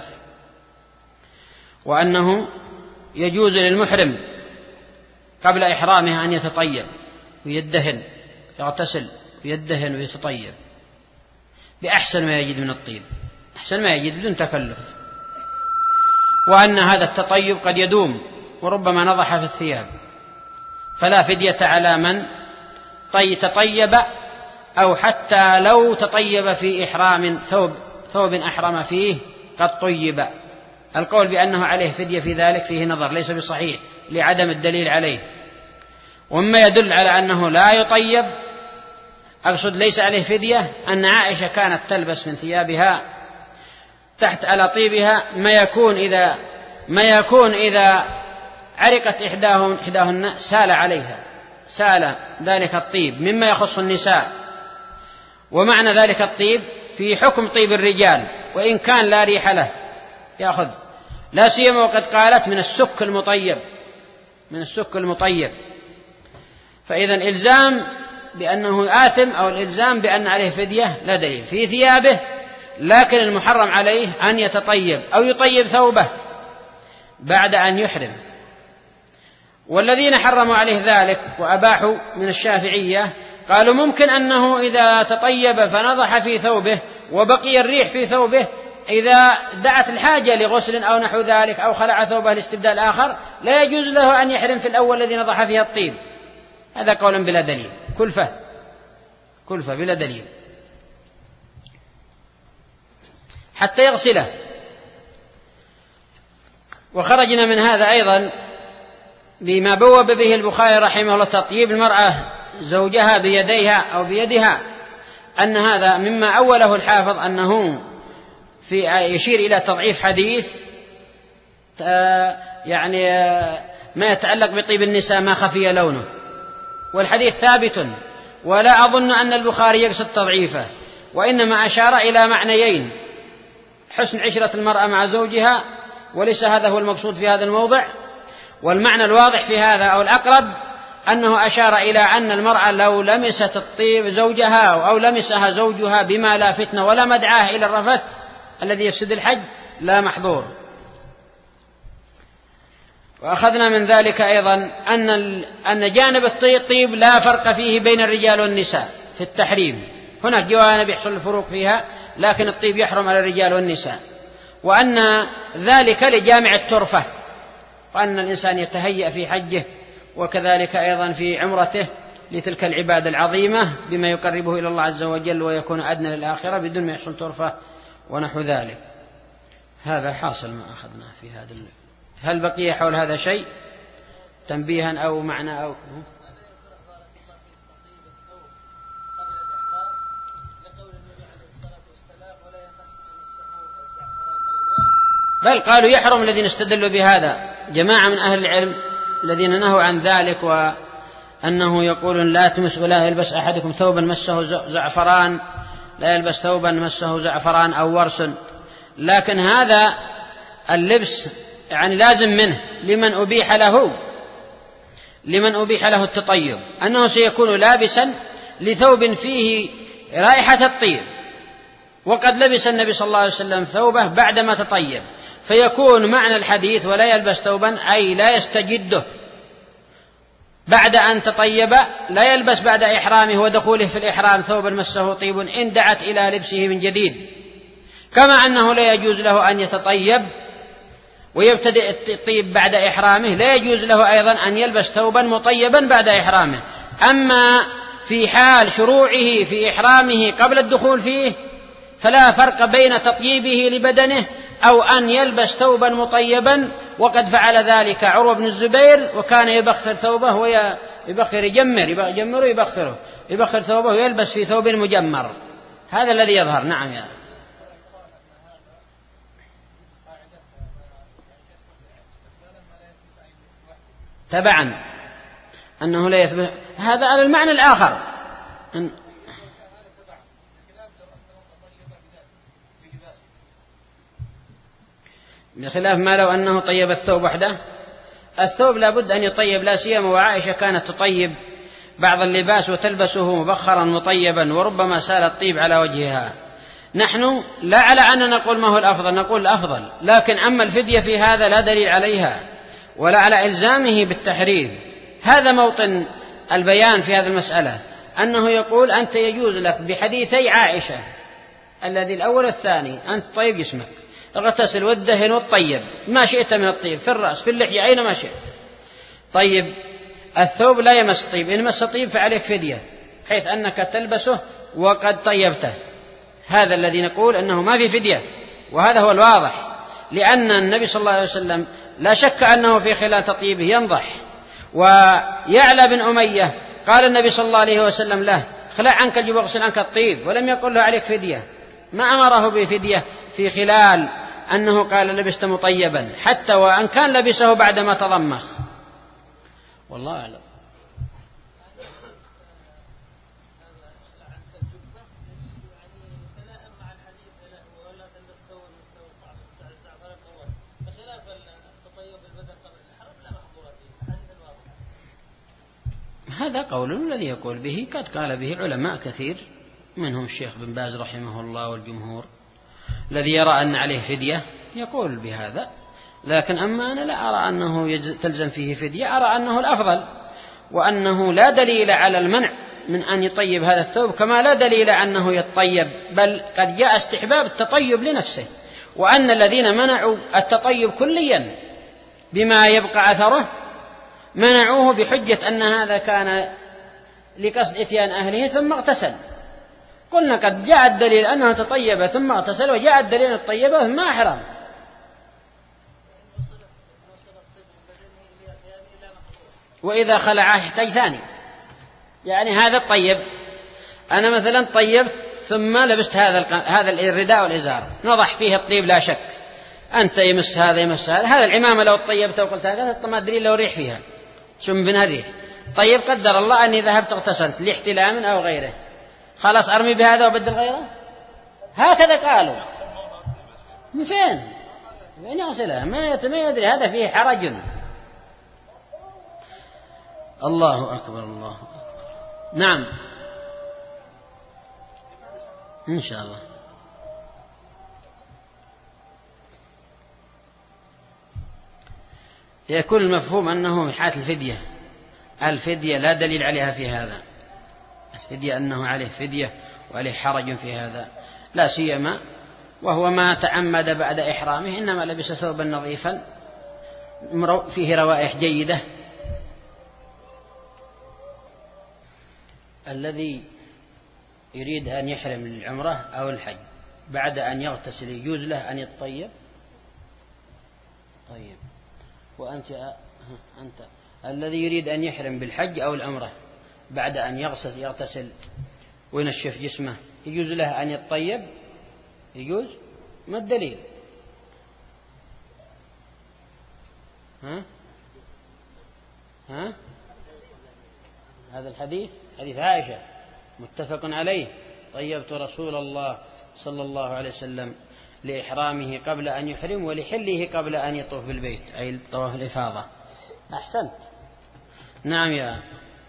S1: وأنه يجوز للمحرم قبل إحرامه أن يتطيب ويدهن، يغتسل ويدهن ويتطيب بأحسن ما يجد من الطيب، أحسن ما يجد بدون تكلف، وأن هذا التطيب قد يدوم وربما نضح في الثياب، فلا فدية على من تطيب، أو حتى لو تطيب في إحرام ثوب أحرم فيه قد طيب. القول بأنه عليه فدية في ذلك فيه نظر، ليس بصحيح لعدم الدليل عليه. ومما يدل على أنه لا يطيب، أقصد ليس عليه فدية، أن عائشة كانت تلبس من ثيابها تحت على طيبها ما يكون إذا عرقت إحداهن سال عليها، سال ذلك الطيب مما يخص النساء. ومعنى ذلك الطيب في حكم طيب الرجال، وإن كان لا ريح له يأخذ، لا سيما وقد قالت من السك المطيب. فإذا الإلزام بأنه آثم أو الإلزام بأن عليه فدية لا دليل في ثيابه، لكن المحرم عليه أن يتطيب أو يطيب ثوبه بعد أن يحرم. والذين حرموا عليه ذلك وأباحوا من الشافعية قالوا ممكن أنه إذا تطيب فنضح في ثوبه وبقي الريح في ثوبه، إذا دعت الحاجة لغسل أو نحو ذلك أو خلع ثوبه لاستبدال آخر، لا يجوز له أن يحرم في الأول الذي نضح فيها الطيب. هذا قول بلا دليل، كلفة بلا دليل حتى يغسله. وخرجنا من هذا أيضا بما بوب به البخاري رحمه الله تطيب المرأة زوجها بيديها أو بيدها، أن هذا مما أوله الحافظ أنه يشير إلى تضعيف حديث يعني ما يتعلق بطيب النساء ما خفي لونه، والحديث ثابت، ولا أظن أن البخاري يقصد تضعيفه، وإنما أشار إلى معنيين: حسن عشرة المرأة مع زوجها، وليس هذا هو المقصود في هذا الموضع. والمعنى الواضح في هذا أو الأقرب أنه أشار إلى أن المرأة لو لمست الطيب زوجها أو لمسها زوجها بما لا فتنة ولا مدعاه إلى الرفث الذي يفسد الحج لا محظور. وأخذنا من ذلك أيضا أن جانب الطيب لا فرق فيه بين الرجال والنساء في التحريم، هناك جوانب يحصل الفروق فيها، لكن الطيب يحرم على الرجال والنساء، وأن ذلك لجامع الترفة، وأن الإنسان يتهيأ في حجه وكذلك أيضا في عمرته لتلك العبادة العظيمة بما يقربه إلى الله عز وجل ويكون أدنى للآخرة بدون ما يحصل ترفة ونحو ذلك. هذا حاصل ما أخذناه في هذا هل بقي حول هذا شيء تنبيها أو معنى أو بل قالوا يحرم الذين استدلوا بهذا جماعة من أهل العلم الذين نهوا عن ذلك، وأنه يقولون لا تمس ولا يلبس أحدكم ثوبا مسه زعفران، لا يلبس ثوبا مسه زعفران أو ورس، لكن هذا اللبس يعني لازم منه لمن أبيح له التطيب أنه سيكون لابسا لثوب فيه رائحة الطيب، وقد لبس النبي صلى الله عليه وسلم ثوبه بعدما تطيب، فيكون معنى الحديث ولا يلبس ثوبا أي لا يستجده بعد أن تطيب، لا يلبس بعد إحرامه ودخوله في الإحرام ثوبا مسه طيب إن دعت إلى لبسه من جديد، كما أنه لا يجوز له أن يتطيب ويبتدئ الطيب بعد إحرامه، لا يجوز له أيضا أن يلبس ثوبا مطيبا بعد إحرامه. أما في حال شروعه في إحرامه قبل الدخول فيه فلا فرق بين تطييبه لبدنه أو أن يلبس ثوبا مطيبا، وقد فعل ذلك عروة بن الزبير، وكان يبخر ثوبه ويبخر يبخر ثوبه ويلبس في ثوب مجمر. هذا الذي يظهر. نعم يا تبعا أنه لا يثبت هذا على المعنى الآخر بخلاف ما لو أنه طيب الثوب وحده. الثوب لابد أن يطيب، لا سيما وعائشة كانت تطيب بعض اللباس وتلبسه مبخرا مطيبا وربما سال الطيب على وجهها. نحن لا على أن نقول ما هو الأفضل، نقول الأفضل، لكن أما الفدية في هذا لا دليل عليها ولا على إلزامه بالتحريم. هذا موطن البيان في هذه المسألة، أنه يقول أنت يجوز لك بحديثي عائشة الذي الأول والثاني أن تطيب جسمك، اغتسل وادهن والطيب ما شئت من الطيب في الرأس في اللحية أينما شئت. طيب الثوب لا يمس طيب، إن مس طيب فعليك فدية حيث أنك تلبسه وقد طيبته. هذا الذي نقول أنه ما في فدية، وهذا هو الواضح، لأن النبي صلى الله عليه وسلم لا شك أنه في خلال تطيبه ينضح. ويعلى بن أمية قال النبي صلى الله عليه وسلم له خلع عنك الجبر واغسل عنك الطيب، ولم يقل له عليك فدية، ما أمره بفدية في خلال أنه قال لبست مطيبا، حتى وأن كان لبسه بعدما تضمخ. والله أعلم. هذا قول الذي يقول به قد قال به علماء كثير، منهم الشيخ بن باز رحمه الله والجمهور، الذي يرى أن عليه فدية يقول بهذا. لكن أما أنا لا أرى أنه تلزم فيه فدية، أرى أنه الأفضل، وأنه لا دليل على المنع من أن يطيب هذا الثوب، كما لا دليل أنه يتطيب، بل قد جاء استحباب التطيب لنفسه، وأن الذين منعوا التطيب كليا بما يبقى أثره منعوه بحجة أن هذا كان لقصد إتيان أهله ثم اغتسل. قلنا قد جاء الدليل أنه تطيب ثم اغتسل، وجاء الدليل الطيبة ثم أحرم. وإذا خلعه يحتاج ثاني، يعني هذا الطيب أنا مثلا طيبت ثم لبست هذا الرداء والإزار نضح فيه الطيب لا شك، أنت يمس هذا هذا العمامة لو طيبت وقلت هذا ما أدري لو ريح فيها شم منها الريح. طيب قدر الله أني ذهبت اغتسلت لاحتلام أو غيره، خلاص أرمي بهذا وبدل غيره؟ هكذا قالوا. من فين؟ من يغسلها؟ ما يدري، هذا فيه حرج. الله أكبر الله أكبر. نعم إن شاء الله. يكون المفهوم أنه من حالة الفدية. الفدية لا دليل عليها في هذا، الفدية أنه عليه فدية وعليه حرج في هذا، لا سيما وهو ما تعمد بعد إحرامه، إنما لبس ثوبا نظيفا فيه روائح جيدة. الذي يريد أن يحرم للعمرة أو الحج بعد أن يغتسل يجوز له أن يتطيب؟ طيب، وأنت الذي يريد أن يحرم بالحج أو العمرة بعد أن يغتسل وينشف جسمه يجوز له أن يتطيب؟ يجوز؟ ما الدليل؟ هذا الحديث حديث عائشة متفق عليه: طيبت رسول الله صلى الله عليه وسلم لإحرامه قبل أن يحرم ولحله قبل أن يطوف بالبيت، أي طواف الإفاضة. أحسنت. نعم يا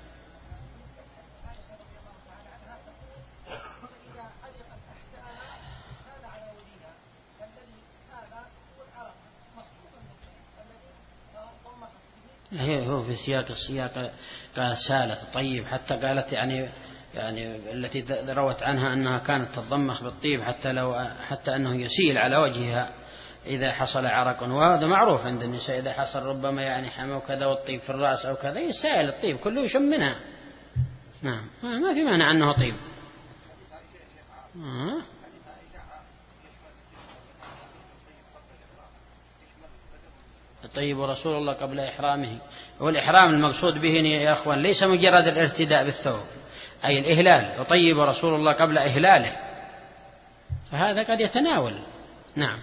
S1: هو في السياق قال سالت طيب، حتى قالت يعني التي روت عنها أنها كانت تتضمخ بالطيب حتى أنه يسيل على وجهها إذا حصل عرق، وهذا معروف عند النساء إذا حصل ربما يعني حمى كذا والطيب في الرأس أو كذا يسائل الطيب كله يشم منها. نعم ما في مانع أنه طيب. طيب رسول الله قبل إحرامه، والإحرام المقصود به يا أخوان ليس مجرد الارتداء بالثوب، أي الإهلال، وطيب رسول الله قبل إهلاله، فهذا قد يتناول. نعم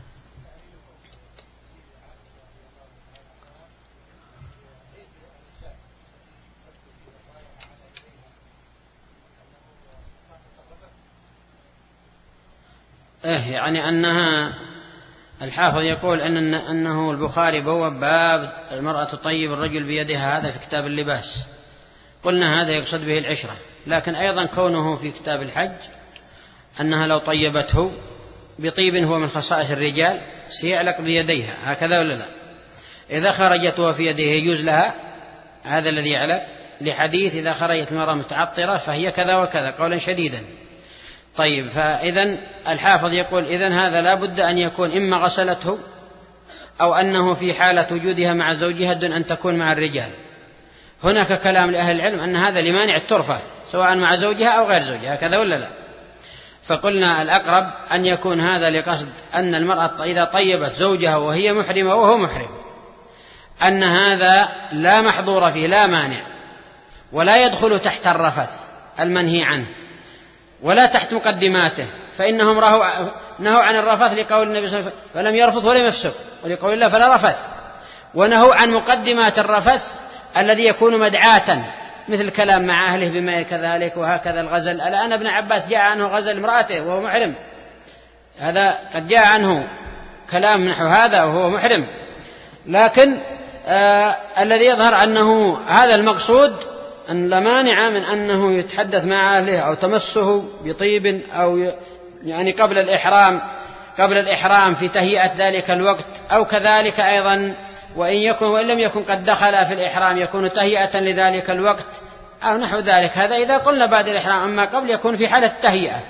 S1: يعني أنها الحافظ يقول أنه البخاري بواب باب المرأة تطيب الرجل بيدها، هذا في كتاب اللباس، قلنا هذا يقصد به العشرة، لكن أيضا كونه في كتاب الحج أنها لو طيبته بطيب هو من خصائص الرجال سيعلق بيديها هكذا ولا لا؟ إذا خرجت وفي يديه يجوز لها هذا الذي يعلق، لحديث إذا خرجت المرأة متعطرة فهي كذا وكذا قولا شديدا. طيب، فإذن الحافظ يقول إذن هذا لا بد أن يكون إما غسلته أو أنه في حالة وجودها مع زوجها دون أن تكون مع الرجال. هناك كلام لأهل العلم أن هذا لمانع الترفة سواء مع زوجها أو غير زوجها كذا ولا لا، فقلنا الأقرب أن يكون هذا لقصد أن المرأة إذا طيبت زوجها وهي محرمة وهو محرم أن هذا لا محظور فيه لا مانع، ولا يدخل تحت الرفث المنهي عنه ولا تحت مقدماته، فإنهم نهوا عن الرفث لقول النبي صلى الله عليه وسلم فلم يرفث ولم يفسق، ولقول الله فلا رفث، ونهوا عن مقدمات الرفث الذي يكون مدعاة مثل الكلام مع أهله بما كذلك وهكذا الغزل. الآن ابن عباس جاء عنه غزل امرأته وهو محرم، هذا قد جاء عنه كلام نحو هذا وهو محرم، لكن الذي يظهر أنه هذا المقصود أن لا مانع من أنه يتحدث مع أهله أو تمسه بطيب أو يعني قبل الإحرام في تهيئة ذلك الوقت، أو كذلك أيضا وإن لم يكن قد دخل في الإحرام يكون تهيئة لذلك الوقت أو نحو ذلك. هذا إذا قلنا بعد الإحرام، أما قبل يكون في حالة التهيئة،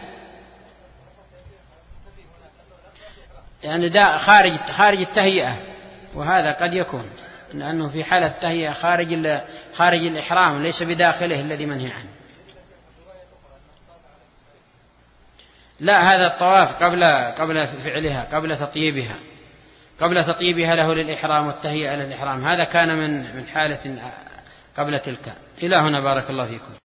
S1: يعني دا خارج التهيئة، وهذا قد يكون لأنه في حالة التهيئة خارج الإحرام ليس بداخله الذي منهي عنه. لا، هذا الطواف قبل فعلها قبل تطيبها له للإحرام والتهيئة للإحرام، هذا كان من حالة قبل تلك. إلى هنا بارك الله فيكم.